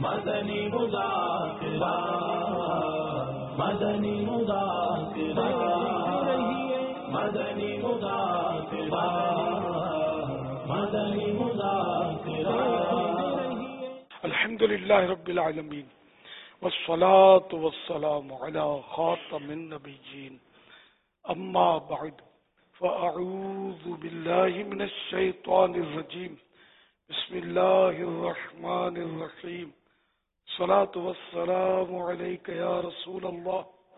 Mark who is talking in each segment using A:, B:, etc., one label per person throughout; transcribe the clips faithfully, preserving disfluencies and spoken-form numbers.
A: مدنی مذاکرہ مدنی مذاکرہ مدنی مذاکرہ مدنی مذاکرہ
B: الحمد للہ رب العالمین والصلاة والسلام علی خاتم النبیین اما بعد فاعوذ باللہ من الشیطان الرجیم بسم اللہ الرحمن الرحیم الصلاة والسلام علیک یا رسول اللہ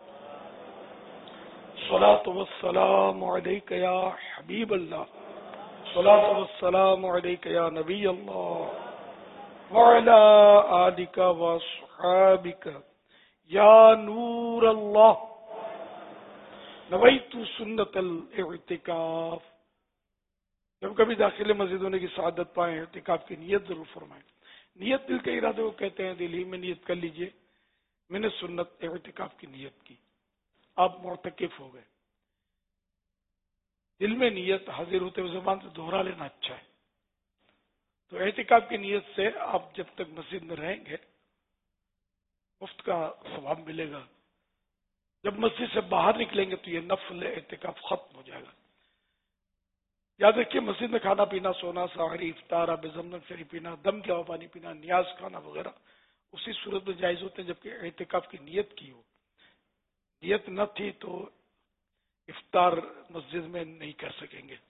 B: الصلاة والسلام علیک یا حبیب اللہ الصلاة والسلام علیک یا نبی اللہ وعلى آلك وصحابك یا نور اللہ نویت سنت الاعتکاف. جب کبھی داخل مسجد ہونے کی سعادت پائیں اعتکاف کی نیت ضرور فرمائیں. نیت دل کے ارادے کو کہتے ہیں. دل ہی میں نیت کر لیجئے. میں نے سنت اعتکاف کی نیت کی, آپ معتکف ہو گئے. دل میں نیت حاضر ہوتے ہوئے زبان سے دوہرا لینا اچھا ہے. تو اعتکاف کی نیت سے آپ جب تک مسجد میں رہیں گے مفت کا ثواب ملے گا. جب مسجد سے باہر نکلیں گے تو یہ نفل اعتکاف ختم ہو جائے گا. یاد رکھیے, مسجد میں کھانا پینا, سونا, سحری, افطار, آب زمزم شریف پینا, دم کے ہوا پانی پینا, نیاز کھانا وغیرہ اسی صورت میں جائز ہوتے ہیں جبکہ اعتکاف کی نیت کی ہو. نیت نہ تھی تو افطار مسجد میں نہیں کر سکیں گے.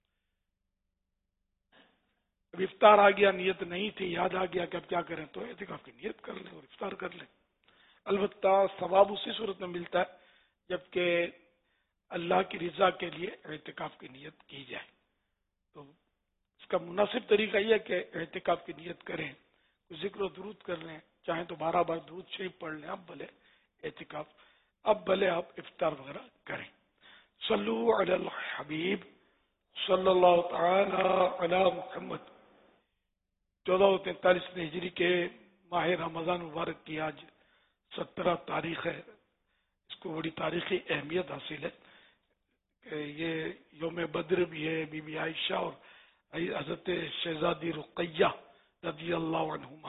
B: اب افطار آ گیا, نیت نہیں تھی, یاد آ گیا کہ اب کیا کریں, تو اعتکاف کی نیت کر لیں اور افطار کر لیں. البتہ ثواب اسی صورت میں ملتا ہے جبکہ اللہ کی رضا کے لیے اعتکاف کی نیت کی جائے. تو اس کا مناسب طریقہ یہ ہے کہ اعتکاف کی نیت کریں, ذکر و درود کر لیں, چاہیں تو بارہ بار درود شریف پڑھ لیں. اب بھلے اعتکاف, اب بھلے آپ افطار وغیرہ کریں. صلو علی الحبیب صلی اللہ تعالی علی محمد. چودہ سو تینتالیس ہجری کے ماہ رمضان مبارک کی آج سترہ تاریخ ہے. اس کو بڑی تاریخی اہمیت حاصل ہے کہ یہ یوم بدر بھی ہے. بی بی عائشہ اور حضرت شہزادی رقیہ رضی اللہ عنہما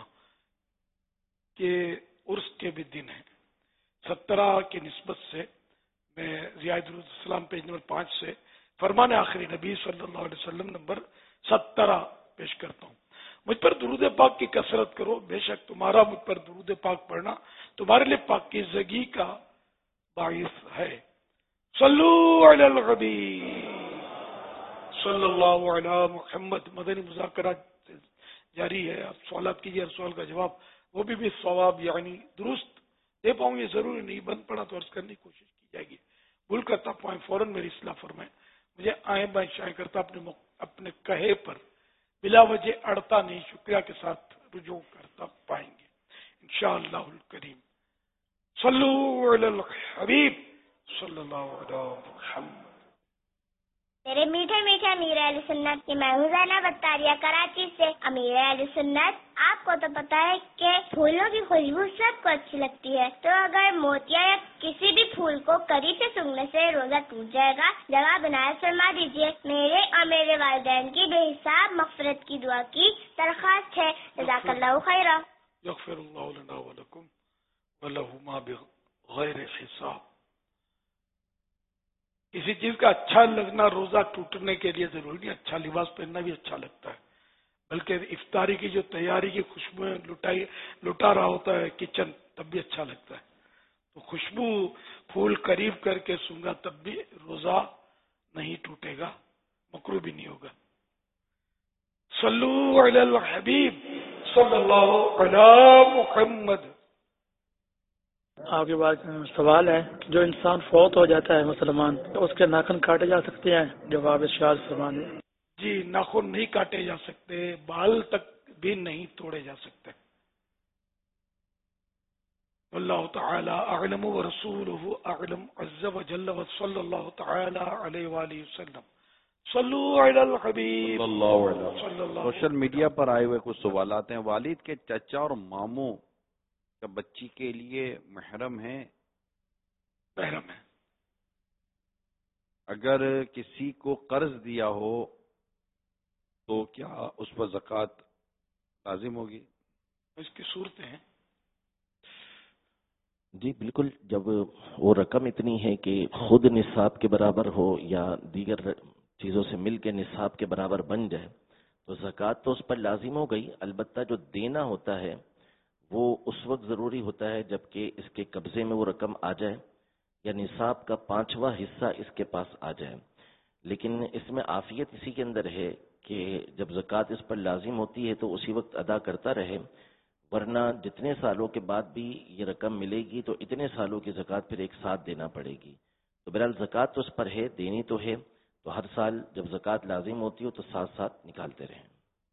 B: کے عرس کے بھی دن ہیں. سترہ کی نسبت سے میں ضیاء السلام پیج نمبر پانچ سے فرمان آخری نبی صلی اللہ علیہ وسلم نمبر سترہ پیش کرتا ہوں. مجھ پر درود پاک کی کثرت کرو, بے شک تمہارا مجھ پر درود پاک پڑھنا تمہارے لیے پاکیزگی کا باعث ہے. صلو علی الحبیب صلی اللہ علی محمد. مدنی مذاکرات جاری ہے, آپ سوالات کیجیے, ہر سوال کا جواب وہ بھی بھی ثواب یعنی درست دے پاؤں یہ ضروری نہیں, بند پڑا تو عرض کرنے کی کوشش کی جائے گی. بھول کرتا پائیں فوراً میری اصلاح فرمائیں. مجھے آئیں بائیں شائیں کرتا اپنے اپنے کہے پر بلا وجہ اڑتا نہیں, شکریہ کے ساتھ رجوع کرتا پائیں گے انشاءاللہ الکریم. صلو علی الحبیب صلی اللہ علیہ محمد.
C: میرے میٹھے میٹھے امیر اہل سنت کی میں ہوں زینب اتاریہ کراچی سے. امیر اہل سنت, آپ کو تو پتا ہے کہ پھولوں کی خوشبو سب کو اچھی لگتی ہے, تو اگر موتیا یا کسی بھی پھول کو قریب سے سونگھنے سے روزہ ٹوٹ جائے گا, جواب عنایت فرما دیجیے. میرے اور میرے والدین کی بے حساب مغفرت کی دعا کی درخواست ہے. جزاک اللہ خیرا.
B: یغفر اللہ لنا ولکم ولہما بغیر حساب. کسی چیز کا اچھا لگنا روزہ ٹوٹنے کے لیے ضروری نہیں. اچھا لباس پہننا بھی اچھا لگتا ہے, بلکہ افطاری کی جو تیاری کی خوشبوئیں لٹائی لٹا رہا ہوتا ہے کچن, تب بھی اچھا لگتا ہے. تو خوشبو پھول قریب کر کے سونگا تب بھی روزہ نہیں ٹوٹے گا, مکروہ بھی نہیں ہوگا. صلو علی الحبیب صلی اللہ علی محمد.
D: آپ کے پاس سوال ہے, جو انسان فوت ہو جاتا ہے مسلمان, اس کے ناخن کاٹے جا سکتے ہیں؟ جواب ارشاد فرمائیں.
B: جی, ناخن نہیں کاٹے جا سکتے, بال تک بھی نہیں توڑے جا سکتے. اللہ تعالی اعلم ورسولہ اعلم عز وجل وصلی اللہ تعالی علیہ وآلہ وسلم. صلو علی الحبیب صلی اللہ علیہ وسلم.
E: سوشل میڈیا پر آئے ہوئے کچھ سوالات ہیں. والد کے چچا اور ماموں کا بچی کے لیے محرم ہے؟
B: محرم ہے.
E: اگر کسی کو قرض دیا ہو تو کیا اس پر زکوٰۃ لازم ہوگی؟
B: اس کی صورتیں ہیں.
F: جی بالکل، جب وہ رقم اتنی ہے کہ خود نصاب کے برابر ہو یا دیگر چیزوں سے مل کے نصاب کے برابر بن جائے تو زکوٰۃ تو اس پر لازم ہو گئی. البتہ جو دینا ہوتا ہے وہ اس وقت ضروری ہوتا ہے جب کہ اس کے قبضے میں وہ رقم آ جائے یا نصاب کا پانچواں حصہ اس کے پاس آ جائے. لیکن اس میں عافیت اسی کے اندر ہے کہ جب زکوٰۃ اس پر لازم ہوتی ہے تو اسی وقت ادا کرتا رہے، ورنہ جتنے سالوں کے بعد بھی یہ رقم ملے گی تو اتنے سالوں کی زکوٰۃ پھر ایک ساتھ دینا پڑے گی. تو بہرحال زکوٰۃ تو اس پر ہے، دینی تو ہے، تو ہر سال جب زکوٰۃ لازم ہوتی ہو تو ساتھ ساتھ نکالتے رہیں.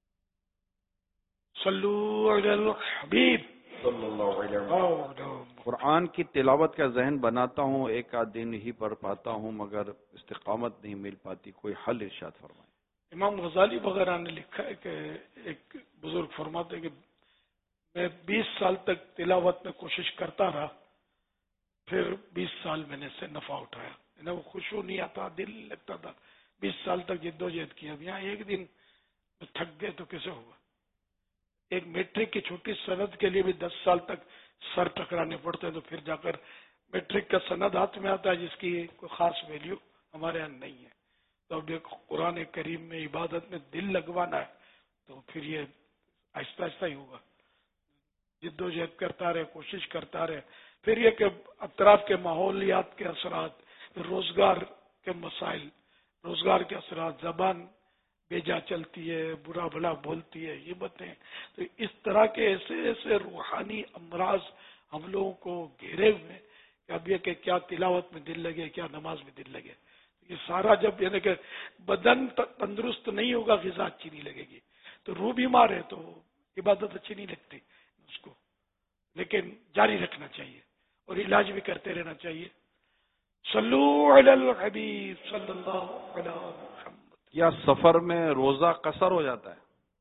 B: صلو علی الحبیب
E: صلی اللہ علیہ وسلم. قرآن کی تلاوت کا ذہن بناتا ہوں، ایک آدھ دن ہی پڑھ پاتا ہوں مگر استقامت نہیں مل پاتی، کوئی حل ارشاد فرمائیں.
B: امام غزالی وغیرہ نے لکھا ہے کہ ایک بزرگ فرماتے ہیں کہ میں بیس سال تک تلاوت میں کوشش کرتا رہا، پھر بیس سال میں نے اس سے نفع اٹھایا. انہیں وہ خوشبو نہیں آتا، دل لگتا تھا، بیس سال تک جدوجہد کیا. اب یہاں ایک دن تھک گئے تو کیسے ہوگا؟ ایک میٹرک کی چھوٹی سند کے لیے بھی دس سال تک سر ٹکرانے پڑتے ہیں، تو پھر جا کر میٹرک کا سند ہاتھ میں آتا ہے جس کی کوئی خاص ویلیو ہمارے یہاں نہیں ہے. تو اب ایک قرآن کریم میں عبادت میں دل لگوانا ہے تو پھر یہ آہستہ آہستہ ہی ہوگا. جد و جہد کرتا رہے، کوشش کرتا رہے. پھر یہ کہ اطراف کے ماحولیات کے اثرات، روزگار کے مسائل، روزگار کے اثرات، زبان بیجا چلتی ہے، برا بھلا بولتی ہے، یہ باتیں. تو اس طرح کے ایسے ایسے روحانی امراض ہم لوگوں کو گھیرے ہوئے کہ اب یہ کہ کیا تلاوت میں دل لگے، کیا نماز میں دل لگے. یہ سارا جب یعنی کہ بدن تندرست نہیں ہوگا، غذا اچھی نہیں لگے گی. تو روح بیمار ہے تو عبادت اچھی نہیں لگتی اس کو، لیکن جاری رکھنا چاہیے اور علاج بھی کرتے رہنا چاہیے. صلو علی الحبیب صلی اللہ علیہ وسلم.
E: کیا سفر میں روزہ قصر ہو جاتا ہے؟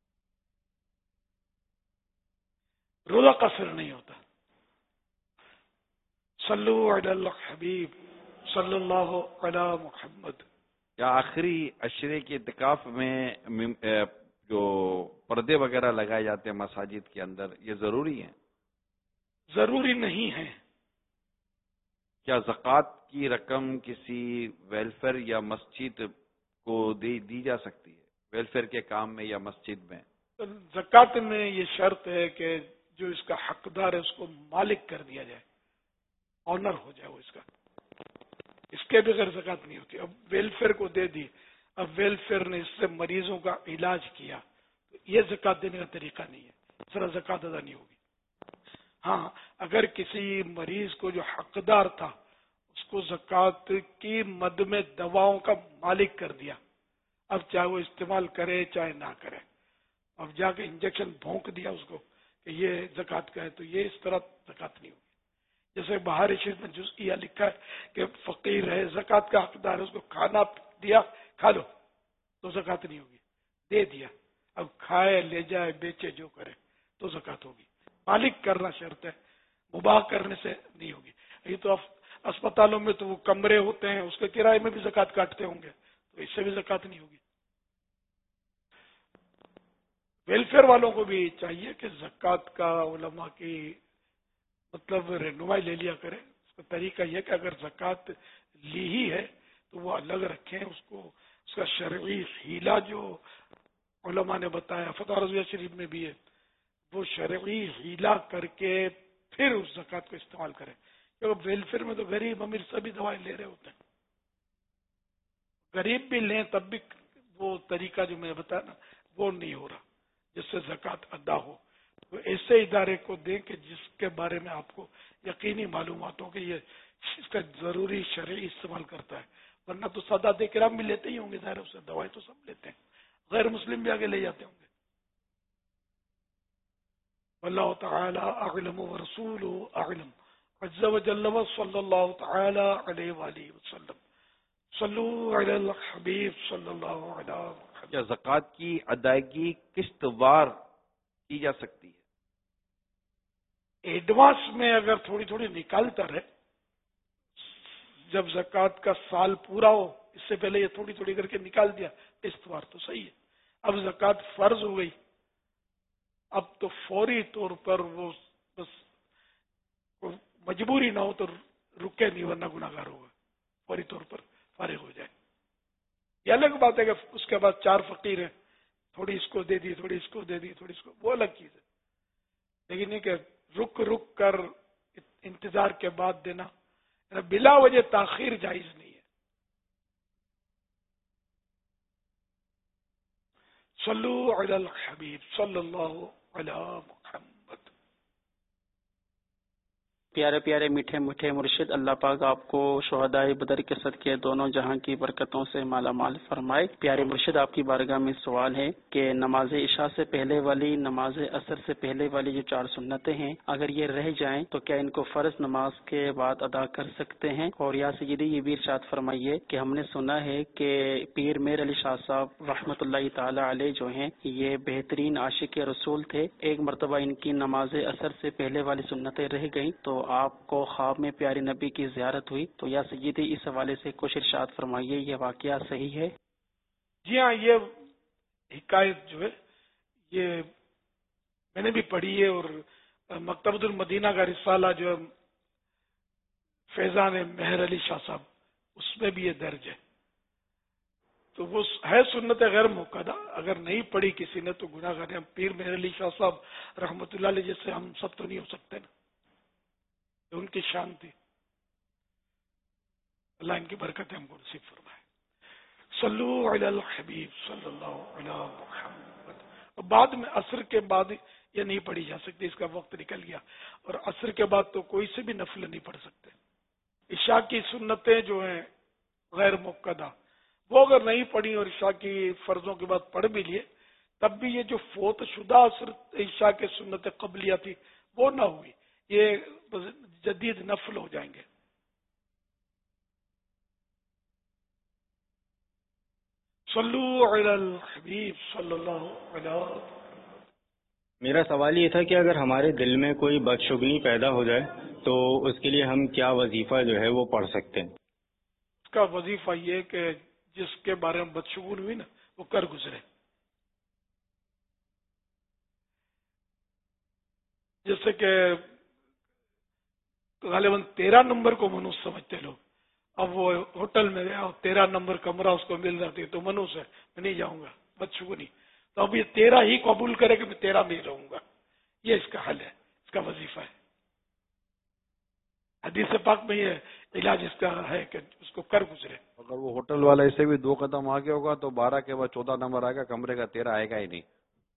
B: روزہ قصر نہیں ہوتا. صلو علی الحبیب صلی اللہ علی محمد.
E: یا آخری عشرے کے اعتکاف میں جو پردے وغیرہ لگائے جاتے ہیں مساجد کے اندر، یہ ضروری ہیں؟
B: ضروری نہیں ہے.
E: کیا زکوٰۃ کی رقم کسی ویلفیئر یا مسجد کو دی دی جا سکتی ہے، ویلفیئر کے کام میں یا مسجد میں؟
B: زکوٰۃ میں یہ شرط ہے کہ جو اس کا حقدار ہے اس کو مالک کر دیا جائے، آنر ہو جائے وہ اس کا. اس کے بغیر زکوٰۃ نہیں ہوتی. اب ویلفیئر کو دے دی، اب ویلفیئر نے اس سے مریضوں کا علاج کیا، تو یہ زکوٰۃ دینے کا طریقہ نہیں ہے، ذرا زکوٰۃ ادا نہیں ہوگی. ہاں اگر کسی مریض کو جو حقدار تھا اس کو زکوٰۃ کی مد میں دواؤں کا مالک کر دیا، اب چاہے وہ استعمال کرے چاہے نہ کرے، اب جا کے انجیکشن بھونک دیا اس کو کہ یہ زکوٰۃ کا ہے، تو یہ اس طرح زکوٰۃ نہیں ہوگی. جیسے بہار شریف میں جزئیہ لکھا ہے کہ فقیر ہے، زکوٰۃ کا حقدار ہے، اس کو کھانا دیا کھا لو تو زکوٰۃ نہیں ہوگی. دے دیا اب کھائے لے جائے بیچے جو کرے تو زکوٰۃ ہوگی. مالک کرنا شرط ہے، مباح کرنے سے نہیں ہوگی. یہ تو اسپتالوں میں تو وہ کمرے ہوتے ہیں، اس کے کرائے میں بھی زکوٰۃ کاٹتے ہوں گے، تو اس سے بھی زکوٰۃ نہیں ہوگی. ویلفیئر والوں کو بھی چاہیے کہ زکوٰۃ کا علماء کی مطلب رہنمائی لے لیا کرے. اس کا طریقہ یہ کہ اگر زکوٰۃ لی ہی ہے تو وہ الگ رکھیں اس کو. اس کا شرعی ہیلا جو علماء نے بتایا فتح رضویہ شریف میں بھی ہے، وہ شرعی ہیلا کر کے پھر اس زکوٰۃ کو استعمال کریں. کیونکہ ویلفیئر میں تو غریب امیر سبھی دوائیں لے رہے ہوتے ہیں، غریب بھی لیں تب بھی وہ طریقہ جو میں نے بتایا نا وہ نہیں ہو رہا جس سے زکوٰۃ ادا ہو. تو ایسے ادارے کو دیں کہ جس کے بارے میں آپ کو یقینی معلومات ہو کہ یہ اس کا ضروری شرعی استعمال کرتا ہے. ورنہ تو سادات کرام بھی لیتے ہی ہوں گے، ظاہر اس سے دوائیں تو سب لیتے ہیں، غیر مسلم بھی آگے لے جاتے ہوں گے. واللہ تعالی اعلم ورسولہ اعلم عز وجل وصلی اللہ تعالی علیہ وآلہ وسلم. صلو علی الحبیب صلی اللہ علیہ وسلم.
E: کیا زکوٰۃ کی ادائیگی قسط وار کی جا سکتی ہے؟
B: ایڈوانس میں اگر تھوڑی تھوڑی نکالتا رہے، جب زکوٰۃ کا سال پورا ہو اس سے پہلے یہ تھوڑی تھوڑی کر کے نکال دیا قسط وار تو صحیح ہے. اب زکوٰۃ فرض ہو گئی اب تو فوری طور پر وہ بس مجبوری نہ ہو تو رکے نہیں ورنہ گناہگار ہوگا، فوری طور پر فارغ ہو جائے۔ یہ الگ بات ہے کہ اس کے بعد چار فقیر ہیں، تھوڑی اس کو دے دی، تھوڑی اس کو دے دی، تھوڑی اس کو، وہ الگ چیز ہے، لیکن یہ کہ رک رک کر انتظار کے بعد دینا بلا وجہ تاخیر جائز نہیں ہے۔ صلو علی الحبیب صلی اللہ علی محمد۔
G: پیارے پیارے میٹھے میٹھے مرشد، اللہ پاک آپ کو شہدائے بدر کے صدقے دونوں جہاں کی برکتوں سے مالا مال فرمائے۔ پیارے مرشد، آپ کی بارگاہ میں سوال ہے کہ نماز عشاء سے پہلے والی، نماز عصر سے پہلے والی جو چار سنتیں ہیں، اگر یہ رہ جائیں تو کیا ان کو فرض نماز کے بعد ادا کر سکتے ہیں؟ اور یا سیدی یہ بھی ارشاد فرمائیے کہ ہم نے سنا ہے کہ پیر میر علی شاہ صاحب رحمۃ اللہ تعالی علیہ جو ہیں یہ بہترین عاشق رسول تھے، ایک مرتبہ ان کی نماز عصر سے پہلے والی سنتیں رہ گئیں تو آپ کو خواب میں پیارے نبی کی زیارت ہوئی، تو یا سیدی اس حوالے سے کچھ ارشاد فرمائیے، یہ واقعہ صحیح ہے؟
B: جی ہاں، یہ حکایت جو ہے یہ میں نے بھی پڑھی ہے، اور مکتبۃ المدینہ کا رسالہ جو ہے فیضان مہر علی شاہ صاحب، اس میں بھی یہ درج ہے، تو وہ ہے سنت غیر موقدہ، اگر نہیں پڑھی کسی نے تو گناہ گار ہیں۔ پیر مہر علی شاہ صاحب رحمۃ اللہ علیہ جیسے ہم سب تو نہیں ہو سکتے نا، ان کی شان تھی، اللہ ان کی برکت ہم کو نصیب فرمائے۔ صلو علی الحبیب صلی اللہ علی محمد۔ اور بعد میں عصر کے بعد یہ نہیں پڑھی جا سکتی، اس کا وقت نکل گیا، اور عصر کے بعد تو کوئی سے بھی نفل نہیں پڑھ سکتے۔ عشاء کی سنتیں جو ہیں غیر موقدہ، وہ اگر نہیں پڑھی اور عشاء کی فرضوں کے بعد پڑھ بھی لیے، تب بھی یہ جو فوت شدہ عصر عشاء کے سنت قبلیہ تھی وہ نہ ہوئی، یہ جدید نفل ہو جائیں گے۔ صلو علی الحبیب صلی اللہ علیہ وسلم۔
H: میرا سوال یہ تھا کہ اگر ہمارے دل میں کوئی بدشگنی پیدا ہو جائے تو اس کے لیے ہم کیا وظیفہ جو ہے وہ پڑھ سکتے ہیں؟
B: اس کا وظیفہ یہ کہ جس کے بارے میں بدشگون ہوئی نا وہ کر گزرے، جیسے کہ غالباً تیرہ نمبر کو منوس سمجھتے لوگ، اب وہ ہوٹل میں گیا اور تیرہ نمبر کمرہ اس کو مل جاتی ہے تو منوس ہے، میں نہیں جاؤں گا، بدشگونی، تو اب یہ تیرہ ہی قبول کرے کہ میں تیرہ میں ہی رہوں گا، یہ اس کا حل ہے، اس کا وظیفہ ہے۔ حدیث پاک میں یہ علاج اس کا ہے کہ اس کو کر گزرے۔
E: اگر وہ ہوٹل والا اس سے بھی دو قدم آگے ہوگا تو بارہ کے بعد چودہ نمبر آئے گا، کمرے کا تیرہ آئے گا ہی نہیں۔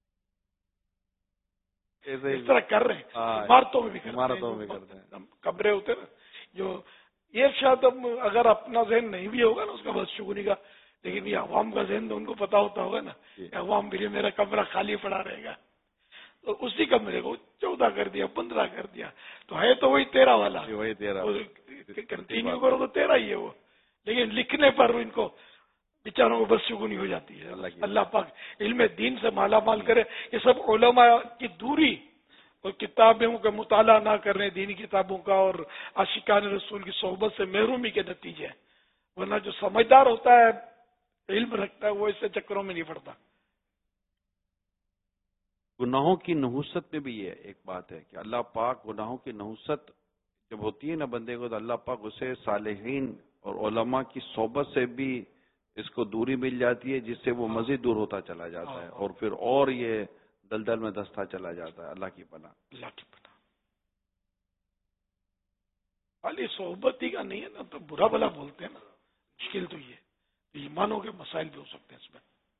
B: اس طرح کر رہے ہیں، عمارتوں میں بھی
E: عمارتوں میں کرتے ہیں،
B: کمرے ہوتے ہیں نا جو، یہ شاید اگر اپنا ذہن نہیں بھی ہوگا نا اس کا بدشگونی کا، لیکن یہ عوام کا ذہن تو ان کو پتا ہوتا ہوگا نا، عوام بھی میرا کمرہ خالی پڑا رہے گا، تو اسی کمرے کو چودہ کر دیا، پندرہ کر دیا، تو ہے تو وہی تیرہ والا،
E: وہی تیرہ
B: کنٹینیو کرو تو تیرہ ہی ہے وہ، لیکن لکھنے پر ان کو بیچاروں کو بدشگونی ہو جاتی ہے۔ اللہ پاک علم دین سے مالا مال کرے۔ یہ سب علماء کی دوری اور کتابوں کا مطالعہ نہ کرنے، دینی کتابوں کا اور عاشقان رسول کی صحبت سے محرومی کے نتیجے ہیں، ورنہ جو سمجھدار ہوتا ہے، علم رکھتا ہے، وہ اس سے چکروں میں نہیں پڑتا۔
E: گناہوں کی نحوست میں بھی یہ ایک بات ہے کہ اللہ پاک گناہوں کی نحوست جب ہوتی ہے نا بندے کو، تو اللہ پاک اسے صالحین اور علماء کی صحبت سے بھی اس کو دوری مل جاتی ہے، جس سے وہ مزید دور ہوتا چلا جاتا ہے، اور پھر اور یہ دلدل میں دستا چلا جاتا ہے۔ اللہ کی پناہ،
B: اللہ کی پناہ۔ خالی صحبت ہی کا نہیں ہے نا تو برا بلا بولتے ہیں نا، مشکل تو یہ ایمانوں کے مسائل بھی ہو سکتے ہیں اس میں۔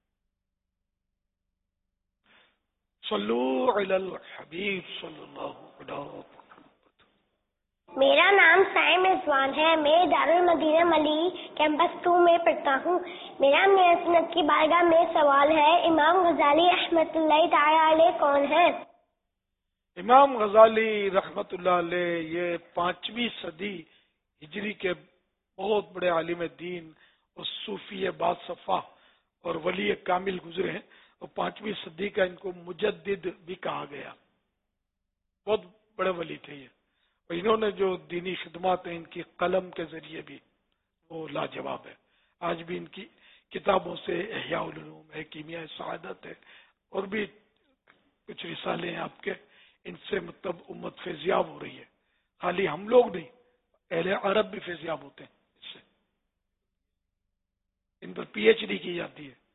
B: صلو علی الحبیب صلی اللہ علیہ وسلم۔
C: میرا نام سائم رضوان ہے، میں دارالمدینہ ملی کیمپس ٹو میں پڑھتا ہوں۔ میرا میاں سنت کی بارگاہ میں سوال ہے، امام غزالی رحمۃ اللہ تعالی علیہ کون ہے؟
B: امام غزالی رحمۃ اللہ علیہ یہ پانچویں صدی ہجری کے بہت بڑے عالم دین اور صوفی باصفا اور ولی کامل گزرے ہیں، اور پانچویں صدی کا ان کو مجدد بھی کہا گیا، بہت بڑے ولی تھے یہ، اور انہوں نے جو دینی خدمات ہیں ان کی قلم کے ذریعے بھی وہ لاجواب ہے۔ آج بھی ان کی کتابوں سے احیاء العلوم ہے، کیمیاء سعادت ہے، اور بھی کچھ رسالے ہیں آپ کے، ان سے مطلب امت فیضیاب ہو رہی ہے، خالی ہم لوگ نہیں، اہل عرب بھی فیضیاب ہوتے ہیں اس سے، ان پر پی ایچ ڈی کی جاتی ہے۔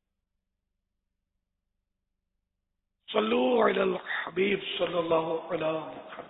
B: صلو علی الحبیب صلی اللہ علیہ وسلم۔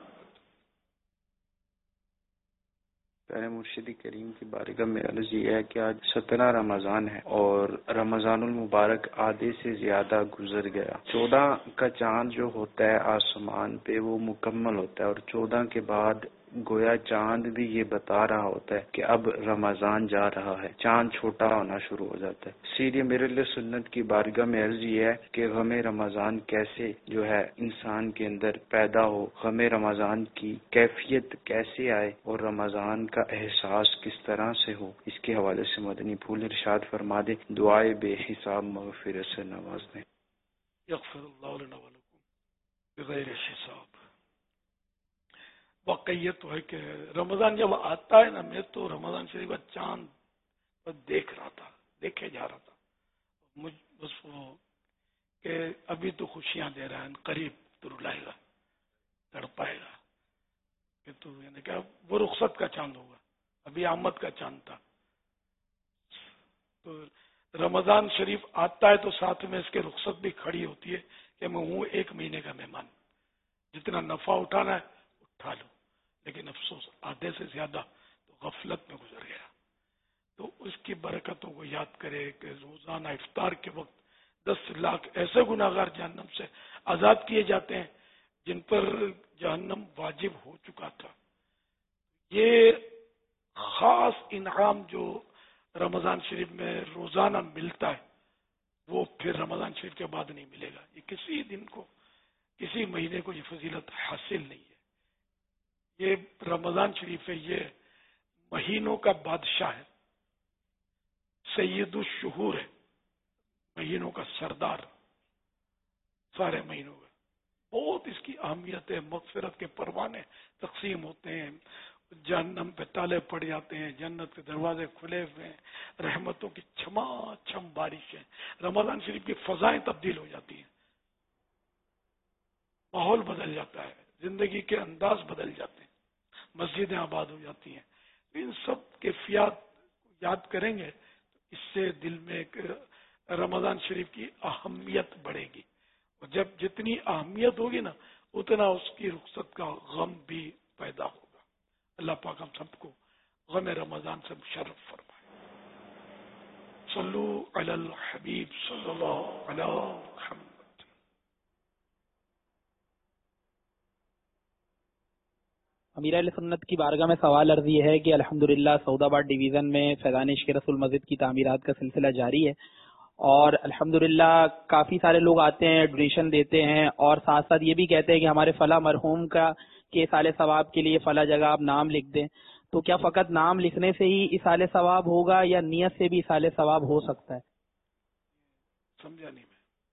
I: پیارے مرشد کریم کی بارگاہ میں عرض یہ ہے کہ آج سترہ رمضان ہے اور رمضان المبارک آدھے سے زیادہ گزر گیا۔ چودہ کا چاند جو ہوتا ہے آسمان پہ وہ مکمل ہوتا ہے، اور چودہ کے بعد گویا چاند بھی یہ بتا رہا ہوتا ہے کہ اب رمضان جا رہا ہے، چاند چھوٹا ہونا شروع ہو جاتا ہے۔ اسی لیے میرے لیے سنت کی بارگاہ میں عرض یہ ہے کہ غم رمضان کیسے جو ہے انسان کے اندر پیدا ہو، غم رمضان کی کیفیت کیسے آئے اور رمضان کا احساس کس طرح سے ہو، اس کے حوالے سے مدنی پھول ارشاد فرما دے، دعائے بے حساب مغفرت سے نواز دیں۔
B: یغفر اللہ لنا ولکم بغیر حساب۔ واقعی یہ تو ہے کہ رمضان جب آتا ہے نا، میں تو رمضان شریف کا چاند پر دیکھ رہا تھا، دیکھے جا رہا تھا، مجھ بس وہ کہ ابھی تو خوشیاں دے رہا ہے، قریب تو رلائے گا، تڑپائے گا، کہ تو یعنی کہ وہ رخصت کا چاند ہوگا، ابھی آمد کا چاند تھا۔ تو رمضان شریف آتا ہے تو ساتھ میں اس کے رخصت بھی کھڑی ہوتی ہے کہ میں ہوں ایک مہینے کا مہمان، جتنا نفع اٹھانا ہے اٹھا لو، لیکن افسوس آدھے سے زیادہ تو غفلت میں گزر گیا۔ تو اس کی برکتوں کو یاد کرے کہ روزانہ افطار کے وقت دس لاکھ ایسے گناہگار جہنم سے آزاد کیے جاتے ہیں جن پر جہنم واجب ہو چکا تھا۔ یہ خاص انعام جو رمضان شریف میں روزانہ ملتا ہے وہ پھر رمضان شریف کے بعد نہیں ملے گا۔ یہ کسی دن کو، کسی مہینے کو یہ فضیلت حاصل نہیں ہے۔ یہ رمضان شریف ہے، یہ مہینوں کا بادشاہ ہے، سید الشہور ہے، مہینوں کا سردار، سارے مہینوں کا بہت اس کی اہمیت ہے۔ مغفرت کے پروانے تقسیم ہوتے ہیں، جہنم پہ تالے پڑ جاتے ہیں، جنت کے دروازے کھلے ہوئے ہیں، رحمتوں کی چھما چھم بارشیں، رمضان شریف کی فضائیں تبدیل ہو جاتی ہیں، ماحول بدل جاتا ہے، زندگی کے انداز بدل جاتے ہیں، مسجدیں آباد ہو جاتی ہیں۔ ان سب کیفیات یاد کریں گے تو اس سے دل میں ایک رمضان شریف کی اہمیت بڑھے گی، اور جب جتنی اہمیت ہوگی نا اتنا اس کی رخصت کا غم بھی پیدا ہوگا۔ اللہ پاک ہم سب کو غم رمضان سے مشرف فرمائے۔ صلو علی الحبیب صلی اللہ علیہ وسلم۔
J: امیر اہل سنت کی بارگاہ میں سوال عرض یہ ہے کہ الحمدللہ سعود آباد ڈویژن میں فیضان عشق رسول مسجد کی تعمیرات کا سلسلہ جاری ہے، اور الحمدللہ کافی سارے لوگ آتے ہیں، ڈونیشن دیتے ہیں، اور ساتھ ساتھ یہ بھی کہتے ہیں کہ ہمارے فلاں مرحوم کا کہ اصال ثواب کے لیے فلاں جگہ آپ نام لکھ دیں۔ تو کیا فقط نام لکھنے سے ہی اصال ثواب ہوگا یا نیت سے بھی اصال ثواب ہو سکتا ہے؟
B: سمجھا نہیں میں۔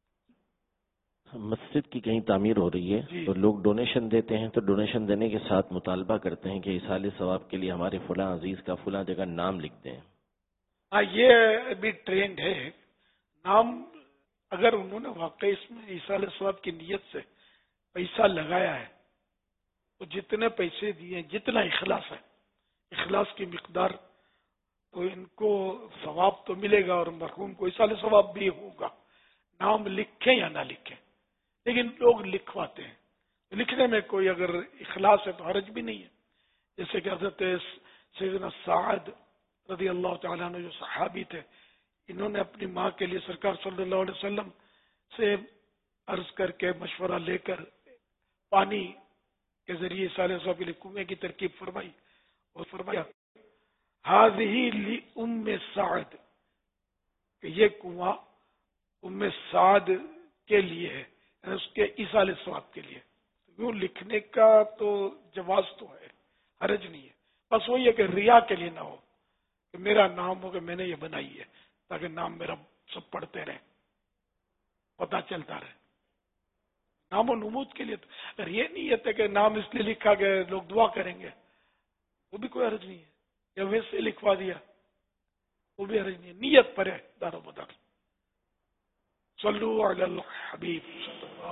F: مسجد کی کہیں تعمیر ہو رہی ہے
B: جی۔
F: تو لوگ ڈونیشن دیتے ہیں، تو ڈونیشن دینے کے ساتھ مطالبہ کرتے ہیں کہ اصال ثواب کے لیے ہمارے فلاں عزیز کا فلاں جگہ نام لکھ دیں۔
B: ہاں، یہ بھی ٹرینڈ ہے۔ نام اگر انہوں نے واقعی اس میں اصال ثواب کی نیت سے پیسہ لگایا ہے تو جتنے پیسے دیے، جتنا اخلاص ہے، اخلاص کی مقدار، تو ان کو ثواب تو ملے گا اور مرحوم کو اصال ثواب بھی ہوگا، نام لکھیں یا نہ لکھیں۔ لیکن لوگ لکھواتے ہیں، لکھنے میں کوئی اگر اخلاص ہے تو حرج بھی نہیں ہے۔ جیسے کہ حضرت سیدنا سعد رضی اللہ تعالیٰ عنہ جو صحابی تھے، انہوں نے اپنی ماں کے لیے سرکار صلی اللہ علیہ وسلم سے عرض کر کے مشورہ لے کر پانی کے ذریعے اصال ثواب کے لیے کنویں کی ترکیب فرمائی، اور فرمایا ہذہ لأم سعد، کہ یہ کنواں ام سعد کے لیے ہے، یعنی اس کے اصال ثواب کے لیے۔ یوں لکھنے کا تو جواز تو ہے، حرج نہیں ہے، بس وہی ہے کہ ریا کے لیے نہ ہو کہ میرا نام ہو کہ میں نے یہ بنائی ہے، تاکہ نام میرا سب پڑھتے رہیں، پتہ چلتا رہے۔ نام و نمود کے لیے تو اگر یہ نیت ہے کہ نام اس لیے لکھا کہ لوگ دعا کریں گے، وہ بھی کوئی حرج نہیں ہے، یا ویسے لکھوا دیا وہ بھی حرج نہیں ہے، نیت پر ہے دار و مدار۔ صلو علی الحبیب صلی اللہ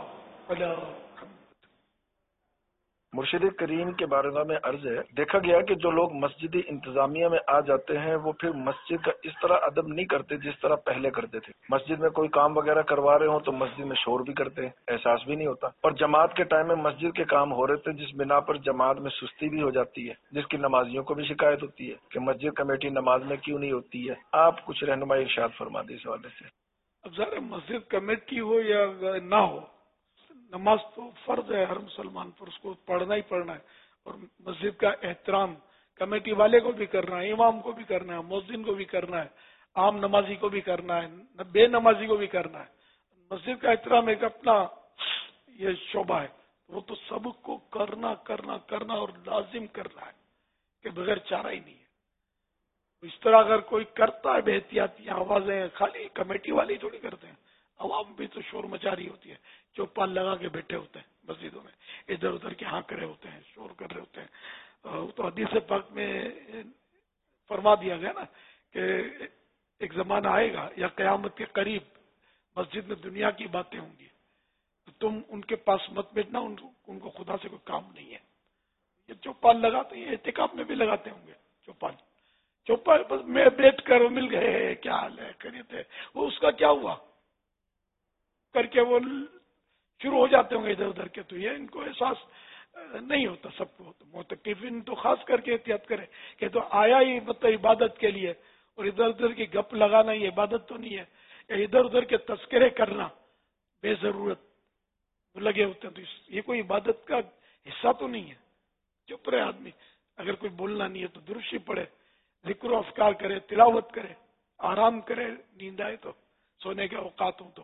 K: مرشد کریم کے بارے میں عرض ہے، دیکھا گیا کہ جو لوگ مسجدی انتظامیہ میں آ جاتے ہیں وہ پھر مسجد کا اس طرح ادب نہیں کرتے جس طرح پہلے کرتے تھے۔ مسجد میں کوئی کام وغیرہ کروا رہے ہوں تو مسجد میں شور بھی کرتے ہیں، احساس بھی نہیں ہوتا، اور جماعت کے ٹائم میں مسجد کے کام ہو رہے تھے جس بنا پر جماعت میں سستی بھی ہو جاتی ہے، جس کی نمازیوں کو بھی شکایت ہوتی ہے کہ مسجد کمیٹی نماز میں کیوں نہیں ہوتی ہے۔ آپ کچھ رہنمائی ارشاد فرما دیں اس حوالے سے۔
B: اب ذرا مسجد کمیٹی ہو یا نہ ہو، نماز تو فرض ہے ہر مسلمان پر، اس کو پڑھنا ہی پڑھنا ہے، اور مسجد کا احترام کمیٹی والے کو بھی کرنا ہے، امام کو بھی کرنا ہے، مؤذن کو بھی کرنا ہے، عام نمازی کو بھی کرنا ہے، بے نمازی کو بھی کرنا ہے۔ مسجد کا احترام ایک اپنا یہ شعبہ ہے، وہ تو سب کو کرنا کرنا کرنا اور لازم کرنا ہے کہ بغیر چارہ ہی نہیں ہے۔ اس طرح اگر کوئی کرتا ہے بے احتیاطی آوازیں، خالی کمیٹی والے ہی تھوڑی کرتے ہیں، عوام بھی تو شور مچا رہی ہوتی ہے، چوپال لگا کے بیٹھے ہوتے ہیں مسجدوں میں، ادھر ادھر کے ہانک رہے ہوتے ہیں، شور کر رہے ہوتے ہیں۔ تو حدیث پاک میں فرما دیا گیا نا کہ ایک زمانہ آئے گا یا قیامت کے قریب مسجد میں دنیا کی باتیں ہوں گی، تو تم ان کے پاس مت بیٹھنا، ان کو خدا سے کوئی کام نہیں ہے۔ یہ چوپال لگاتے ہیں، اعتکاف میں بھی لگاتے ہوں گے چوپال، چوپال بس میں بیٹھ کر مل گئے، کیا حال ہے، خیریت ہے، وہ اس کا کیا ہوا کر کے وہ شروع ہو جاتے ہوں گے ادھر ادھر کے۔ تو یہ ان کو احساس نہیں ہوتا سب کو، تو معتکفین تو خاص کر کے احتیاط کرے کہ تو آیا ہی مطلب عبادت کے لیے، اور ادھر ادھر کی گپ لگانا یہ عبادت تو نہیں ہے، یا ادھر ادھر کے تذکرے کرنا بے ضرورت لگے ہوتے ہیں، تو یہ کوئی عبادت کا حصہ تو نہیں ہے۔ چپ رہے آدمی، اگر کوئی بولنا نہیں ہے تو درشی پڑھے، ذکر و افکار کرے، تلاوت کرے، آرام کرے، نیند آئے تو، سونے کے اوقات ہوں تو۔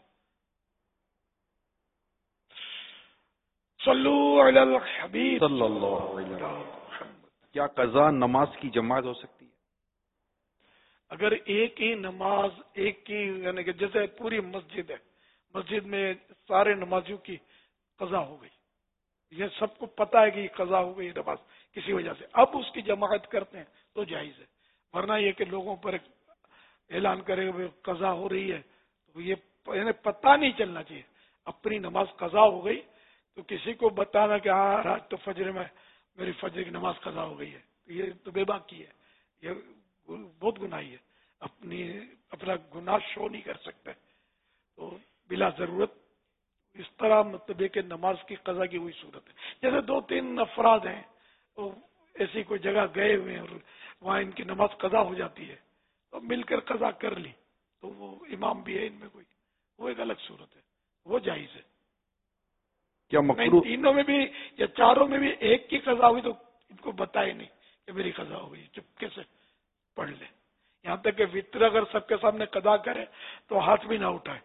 B: صلو علی الحبیب
E: صلی اللہ علیہ وسلم۔ کیا قضا نماز کی جماعت ہو سکتی ہے؟
B: اگر ایک ہی نماز ایک ہی، یعنی کہ جیسے پوری مسجد ہے، مسجد میں سارے نمازیوں کی قضا ہو گئی، یہ سب کو پتا ہے کہ یہ قضا ہو گئی نماز کسی وجہ سے، اب اس کی جماعت کرتے ہیں تو جائز ہے، ورنہ یہ کہ لوگوں پر اعلان کرے ہوئے قضا ہو رہی ہے تو یہ یعنی پتہ نہیں چلنا چاہیے۔ اپنی نماز قضا ہو گئی تو کسی کو بتانا کہ ہاں آج تو فجر میں میری فجر کی نماز قضا ہو گئی ہے، یہ تو بے باکی ہے، یہ بہت گناہی ہے، اپنی اپنا گناہ شو نہیں کر سکتے، تو بلا ضرورت اس طرح مطلب ہے کہ نماز کی قضا کی ہوئی صورت ہے۔ جیسے دو تین افراد ہیں، تو ایسی کوئی جگہ گئے ہوئے ہیں اور وہاں ان کی نماز قضا ہو جاتی ہے، تو مل کر قضا کر لی، تو وہ امام بھی ہے ان میں کوئی، وہ ایک الگ صورت ہے، وہ جائز ہے۔
E: کیا مکروہ
B: تینوں میں بھی یا چاروں میں بھی ایک کی قضا ہوئی تو ان کو بتائے نہیں کہ میری قضا ہو گئی، چپکے سے پڑھ لے، یہاں تک کہ وطر اگر سب کے سامنے قضا کرے تو ہاتھ بھی نہ اٹھائے،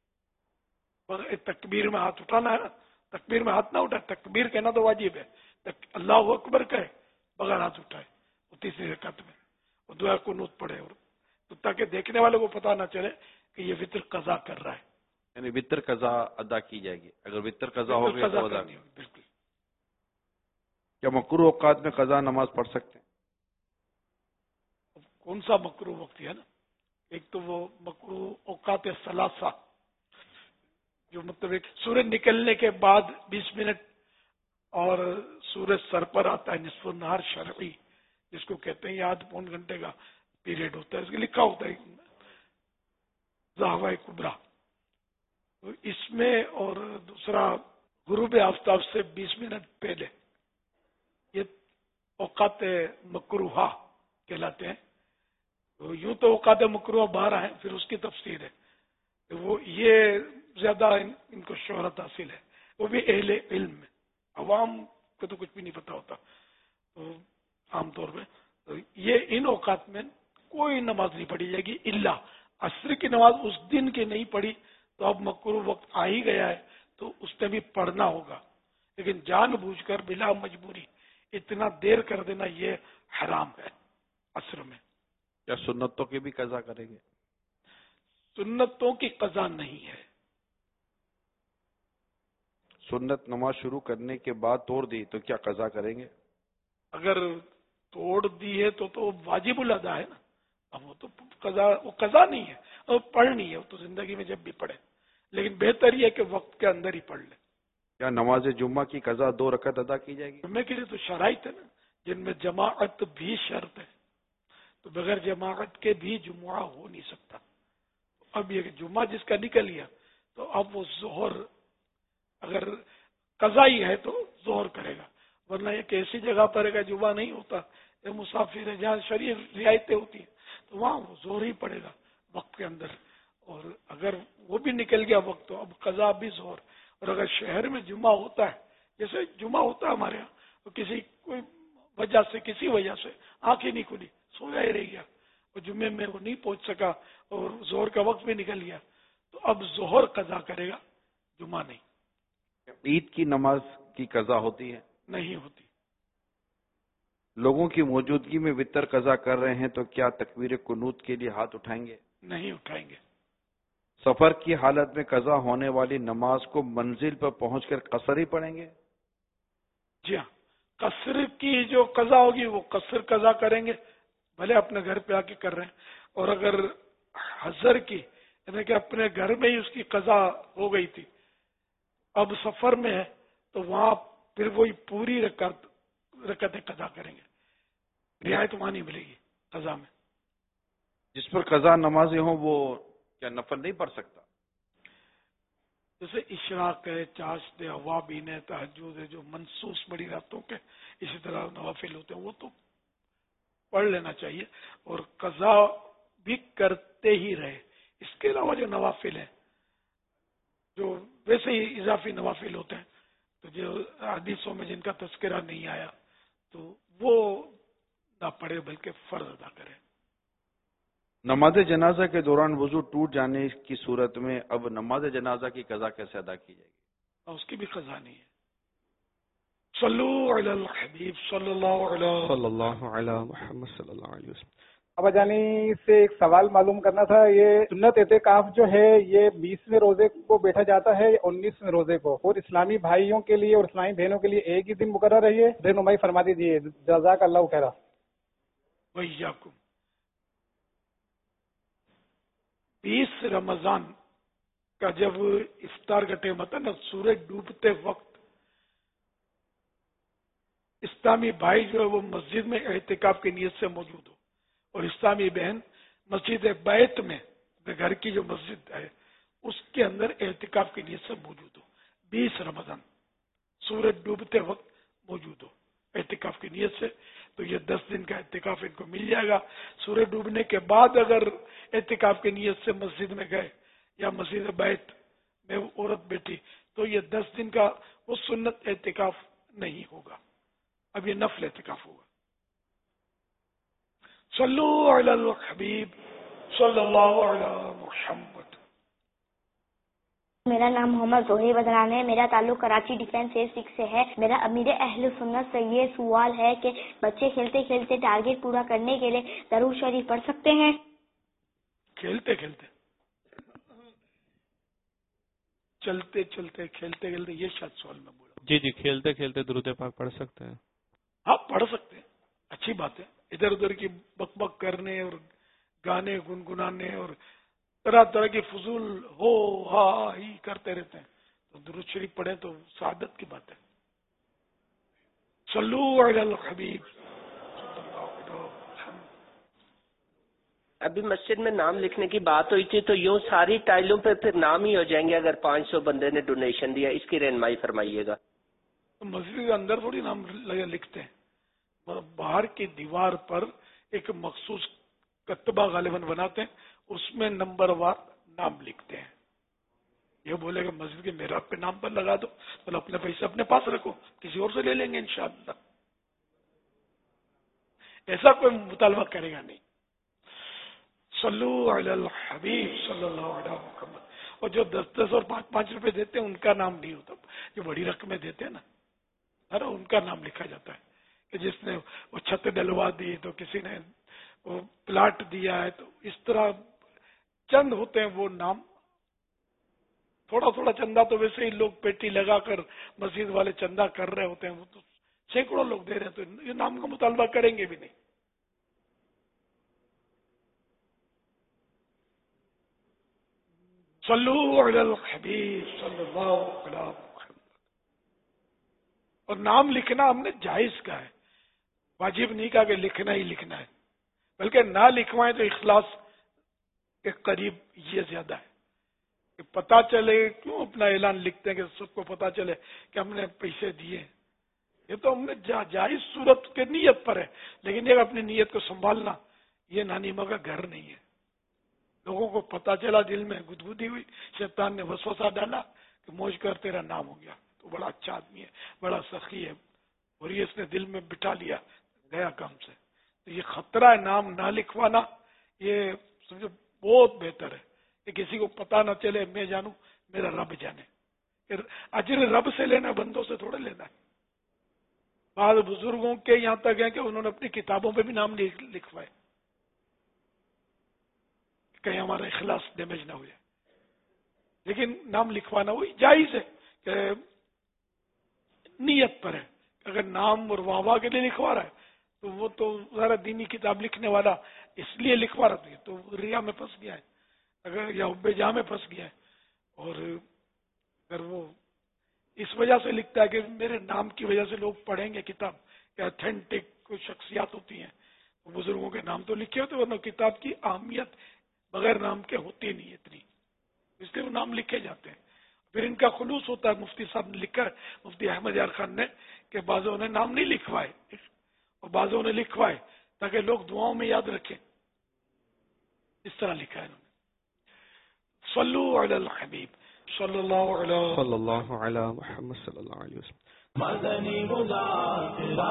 B: تکبیر میں ہاتھ اٹھانا ہے نا، تکبیر میں ہاتھ نہ اٹھائے، تکبیر کہنا تو واجب ہے، اللہ اکبر کہے بغیر ہاتھ اٹھائے، وہ تیسری رکعت میں وہ دعا قنوت پڑھے، اور تو تاکہ دیکھنے والے کو پتہ نہ چلے کہ یہ وطر قضا کر رہا ہے،
E: یعنی وطر قضا ادا کی جائے گی، اگر وطر قضا ہو گئی تو ادا
B: نہیں ہوگی۔ بالکل۔
E: کیا مکروہ اوقات میں قضا نماز پڑھ سکتے ہیں؟
B: کون سا مکروہ وقت ہے نا، ایک تو وہ مکروہ اوقات ثلاثہ جو مطلب ایک سورج نکلنے کے بعد بیس منٹ اور سورج سر پر آتا ہے، نصف النہار شرعی جس کو کہتے ہیں، یہ آدھ پون گھنٹے کا پیریڈ ہوتا ہے، اس کے لکھا ہوتا ہے زاہوہ کبریٰ، تو اس میں، اور دوسرا غروب آفتاب سے بیس منٹ پہلے، یہ اوقات مکروہہ کہلاتے ہیں۔ تو یوں تو اوقات مکروہ بارہ ہیں، پھر اس کی تفسیر ہے، وہ یہ زیادہ ان کو شہرت حاصل ہے، وہ بھی اہل علم میں، عوام کو تو کچھ بھی نہیں پتا ہوتا، تو عام طور پہ تو یہ ان اوقات میں کوئی نماز نہیں پڑھی جائے گی، الا عصر کی نماز اس دن کی نہیں پڑھی تو اب مکروہ وقت آ ہی گیا ہے تو اس میں بھی پڑھنا ہوگا، لیکن جان بوجھ کر بلا مجبوری اتنا دیر کر دینا یہ حرام ہے عصر میں۔
E: کیا سنتوں کی بھی قضا کریں گے؟
B: سنتوں کی قضا نہیں ہے۔
E: سنت نماز شروع کرنے کے بعد توڑ دی تو کیا قضا کریں گے؟
B: اگر توڑ دی ہے تو تو واجب الادا ہے نا، اب وہ تو قضا وہ قضا نہیں ہے، اور پڑھنی ہے، وہ تو زندگی میں جب بھی پڑھے، لیکن بہتر یہ کہ وقت کے اندر ہی پڑھ لے۔
E: کیا نماز جمعہ کی قضا دو رکعت ادا کی جائے گی؟
B: جمعے کے لیے تو شرائط ہے نا، جن میں جماعت بھی شرط ہے، تو بغیر جماعت کے بھی جمعہ ہو نہیں سکتا۔ اب یہ جمعہ جس کا نکل گیا تو اب وہ ظہر اگر قضا ہی ہے تو ظہر کرے گا، ورنہ ایک ایسی جگہ پر ہے کہ جمعہ نہیں ہوتا، یہ مسافر ہے جہاں شرعی رعایتیں ہوتی ہیں تو وہاں وہ ظہر ہی پڑے گا وقت کے اندر، اور اگر وہ بھی نکل گیا وقت تو اب قضا بھی ظہر۔ اور اگر شہر میں جمعہ ہوتا ہے، جیسے جمعہ ہوتا ہے ہمارے یہاں، تو کسی کوئی وجہ سے کسی وجہ سے آنکھیں نہیں کھلی، سویا ہی رہ گیا، اور جمعے میں وہ نہیں پہنچ سکا اور ظہر کا وقت بھی نکل گیا، تو اب ظہر قضا کرے گا، جمعہ نہیں۔
E: عید کی نماز کی قضا ہوتی ہے؟
B: نہیں ہوتی۔
E: لوگوں کی موجودگی میں وتر قضا کر رہے ہیں تو کیا تکبیر قنوت کے لیے ہاتھ اٹھائیں گے؟
B: نہیں اٹھائیں گے۔
E: سفر کی حالت میں قضا ہونے والی نماز کو منزل پر پہنچ کر قصر ہی پڑھیں گے؟
B: جی ہاں، قصر کی جو قضا ہوگی وہ قصر قضا کریں گے، بھلے اپنے گھر پہ آ کے کر رہے ہیں، اور اگر حضر کی یعنی کہ اپنے گھر میں ہی اس کی قضا ہو گئی تھی، اب سفر میں ہے تو وہاں پھر وہی پوری رکعت رکعتیں قضا کریں گے، رعایت وہاں نہیں ملے گی قضا میں۔
E: جس پر قضا نمازیں ہوں وہ کیا نفل نہیں پڑھ سکتا؟
B: جیسے اشراق ہے، چاشت ہے، اوابین ہے، تہجد ہے، جو منصوص بڑی راتوں کے اسی طرح نوافل ہوتے ہیں وہ تو پڑھ لینا چاہیے، اور قضا بھی کرتے ہی رہے۔ اس کے علاوہ جو نوافل ہیں جو ویسے ہی اضافی نوافل ہوتے ہیں، تو جو حدیثوں میں جن کا تذکرہ نہیں آیا تو وہ نہ پڑھے بلکہ فرض ادا کرے۔
E: نماز جنازہ کے دوران وضو ٹوٹ جانے کی صورت میں اب نماز جنازہ کی قضا کیسے ادا کی جائے گی؟
B: اور اس کی بھی قضا نہیں ہے۔ صلو علی الحبیب صلی اللہ علیہ
L: صلی اللہ علیہ محمد صلی اللہ علیہ وسلم۔ ابا جانی سے ایک سوال معلوم کرنا تھا، یہ سنت اعتکاف جو ہے یہ بیسویں روزے کو بیٹھا جاتا ہے انیسویں روزے کو، اور اسلامی بھائیوں کے لیے اور اسلامی بہنوں کے لیے ایک ہی دن مقرر ہے، یہ رہنمائی فرما دیجیے، جزاک اللہ خیرہ۔
B: وَإِيَّاكُمْ۔ بیس رمضان کا جب افطار کا ٹائم آتا ہے نا، سورج ڈوبتے وقت اسلامی بھائی جو ہے وہ مسجد میں اعتکاف کی نیت سے موجود ہو، اور اسلامی بہن مسجد بیت میں اپنے گھر کی جو مسجد ہے اس کے اندر اعتکاف کی نیت سے موجود ہو، بیس رمضان سورج ڈوبتے وقت موجود ہو اعتکاف کی نیت سے، تو یہ دس دن کا اعتکاف ان کو مل جائے گا۔ سورج ڈوبنے کے بعد اگر اعتکاف کی نیت سے مسجد میں گئے یا مسجد بیت میں وہ عورت بیٹھی تو یہ دس دن کا وہ سنت اعتکاف نہیں ہوگا، اب یہ نفل اعتکاف ہوگا۔ صلو علی الحبیب صلی اللہ علی محمد۔
C: میرا نام محمد زہیر بدران ہے، میرا تعلق کراچی ڈیفینس ایئر سکس سے ہے۔ میرا امیر اہل سنت سے یہ سوال ہے کہ بچے کھیلتے کھیلتے ٹارگیٹ پورا کرنے کے لیے درود شریف پڑھ سکتے ہیں؟
B: کھیلتے کھیلتے چلتے چلتے کھیلتے کھیلتے یہ شاید سوال میں بولا۔
L: جی جی، کھیلتے کھیلتے درود پاک پڑھ سکتے ہیں؟
B: ہاں پڑھ سکتے ہیں، اچھی بات ہے۔ ادھر ادھر کی بک بک کرنے اور گانے گنگنانے اور طرح طرح کی فضول ہو ہا ہی کرتے رہتے ہیں، تو درود شریف پڑھیں تو سعادت کی بات ہے۔ صلو علی الحبیب۔
M: ابھی مسجد میں نام لکھنے کی بات ہوئی تھی، تو یوں ساری ٹائلوں پہ پھر نام ہی ہو جائیں گے اگر پانچ سو بندے نے ڈونیشن دیا، اس کی رہنمائی فرمائیے گا۔
B: مسجد کے اندر تھوڑی نام لکھتے ہیں، باہر کی دیوار پر ایک مخصوص کتبہ غالباً بناتے ہیں، اس میں نمبر وار نام لکھتے ہیں۔ یہ بولے کہ مسجد کے محراب پہ نام پر لگا دو، تو اپنے پیسے اپنے پاس رکھو، کسی اور سے لے لیں گے انشاءاللہ۔ ایسا کوئی مطالبہ کرے گا نہیں۔ صلو علی الحبیب صلی اللہ علیہ وسلم۔ اور جو دس دس اور پانچ پانچ روپے دیتے ہیں ان کا نام نہیں ہوتا، جو بڑی رقمیں دیتے ہیں نا ہر ان کا نام لکھا جاتا ہے، کہ جس نے وہ چھت ڈلوا دی تو کسی نے وہ پلاٹ دیا ہے، تو اس طرح چند ہوتے ہیں وہ نام۔ تھوڑا تھوڑا چندہ تو ویسے ہی لوگ پیٹی لگا کر مسجد والے چندہ کر رہے ہوتے ہیں، وہ تو سینکڑوں لوگ دے رہے ہیں، تو یہ نام کا مطالبہ کریں گے بھی نہیں۔ صلو علی الحبیب صلی اللہ علیہ وسلم۔ اور نام لکھنا ہم نے جائز کہا ہے، واجب نہیں کہا کہ لکھنا ہی لکھنا ہے، بلکہ نہ لکھوائیں تو اخلاص کے قریب یہ زیادہ ہے کہ پتا چلے، کیوں اپنا اعلان لکھتے ہیں کہ سب کو پتا چلے کہ ہم نے پیسے دیے. یہ تو ہم نے جا جائز صورت کے نیت پر ہے، لیکن یہ اپنی نیت کو سنبھالنا یہ نانی ماں کا گھر نہیں ہے. لوگوں کو پتا چلا، دل میں گدگدی ہوئی، شیطان نے وسوسہ ڈالا کہ موج کر تیرا نام ہو گیا، تو بڑا اچھا آدمی ہے، بڑا سخی ہے، اور یہ اس نے دل میں بٹھا لیا، گیا کام سے. تو یہ خطرہ ہے نام نہ لکھوانا، یہ سمجھو بہت بہتر ہے کہ کسی کو پتا نہ چلے، میں جانوں میرا رب جانے. اجر رب سے لینا، بندوں سے تھوڑے لینا ہے. بعض بزرگوں کے یہاں تک ہے کہ انہوں نے اپنی کتابوں پہ بھی نام لکھوائے، کہیں ہمارا اخلاص ڈیمیج نہ ہو جائے. لیکن نام لکھوانا وہی جائز ہے کہ نیت پر ہے. اگر نام اور واہ واہ کے لیے لکھوا رہا ہے تو وہ تو ذرا دینی کتاب لکھنے والا اس لیے لکھوا رہا ہے تو ریا میں پھنس گیا ہے، اگر یا حب جاہ میں پھنس گیا ہے. اور اگر وہ اس وجہ سے لکھتا ہے کہ میرے نام کی وجہ سے لوگ پڑھیں گے کتاب، کہ اتھینٹک کوئی شخصیات ہوتی ہیں، بزرگوں کے نام تو لکھے ہوتے، ورنہ کتاب کی اہمیت بغیر نام کے ہوتی نہیں اتنی، اس لیے وہ نام لکھے جاتے ہیں. پھر ان کا خلوص ہوتا ہے. مفتی صاحب نے لکھا ہے، مفتی احمد یار خان نے، کہ بعضوں نے نام نہیں لکھوائے اور بعضوں نے لکھوائے تاکہ لوگ دعاؤں میں یاد رکھیں. اس طرح لکھا ہے انہوں نے. صلو علی الحبیب صلی اللہ علیہ
N: صلی اللہ علی محمد صلی اللہ علیہ وسلم.
A: مدنی مذاکرہ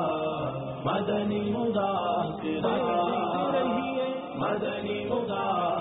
A: مدنی مذاکرہ مدنی مذاکرہ